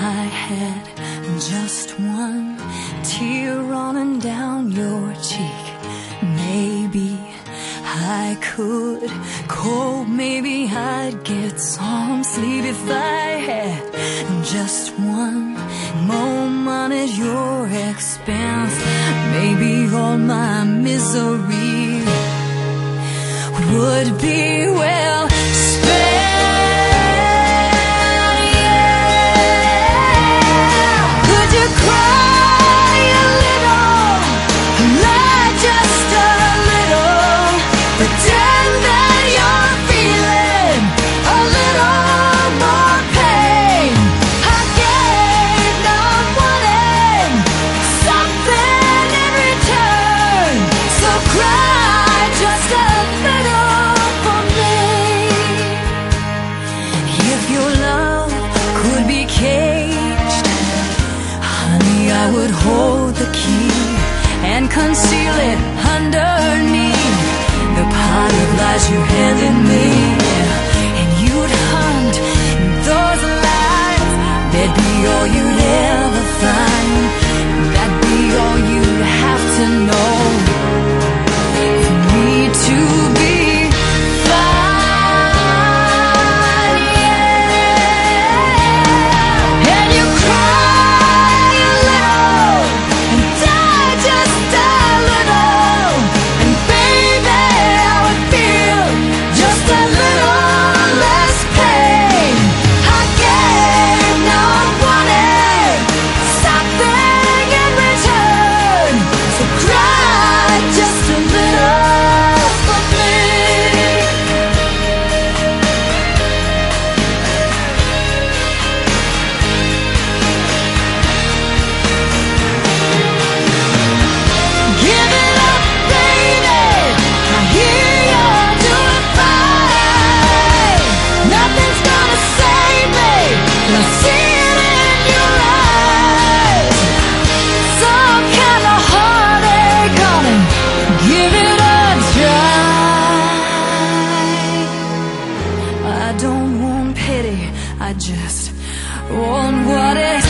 I had just one tear running down your cheek, maybe I could cope, maybe I'd get some sleep if I had just one moment at your expense. Maybe all my misery would be well spent. I would hold the key and conceal it underneath the pot of lies you handed me. And you'd hunt in those lies, that'd be all you'd ever find. That'd be all you'd have to know for me to be fine, yeah. And you cry I just want what is